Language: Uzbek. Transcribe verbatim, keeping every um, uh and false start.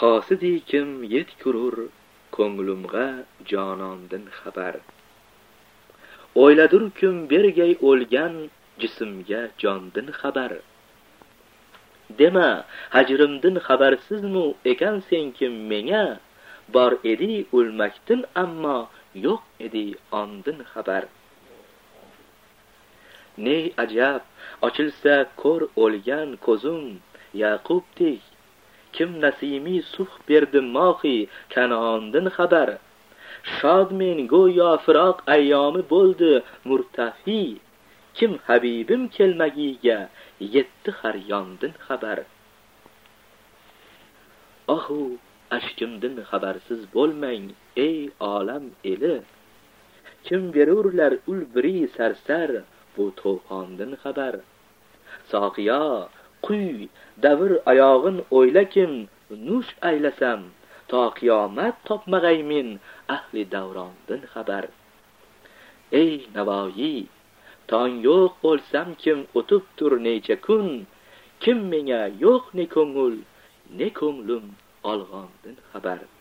qosidی kim yet kurur ko'nglimga jonondan xabar. O'yladur kim bergay o'lgan jismga jondan xabar. Dema hajrimdan xabarsizmi ekan sen kim menga, bor edi o'lmakdan ammo yo'q edi ondan xabar. Ne ajab ochilsa ko'r o'lgan ko'zim Yaqubdek, kim nasimi suf berdi mohi Kanondan xabar. Shod men go'yo firoq ayyomi bo'ldi murtafi, kim habibim kelmagiga yetti har yondan xabar. Ahu ashkimdan xabarsiz bo'lmang ey olam eli, kim berurlar ul biri sarsar bu to'fondan xabar. Soqiyo quy davr oyog'in o'yla kim nush aylasam, to qiyomat topmag'ay men ahli davrondan xabar. Ey Navoiy, tong yo'q bo'lsam kim o'tib tur necha kun, kim menga yo'q ne ko'ngil ne ko'nglim olg'ondan xabar.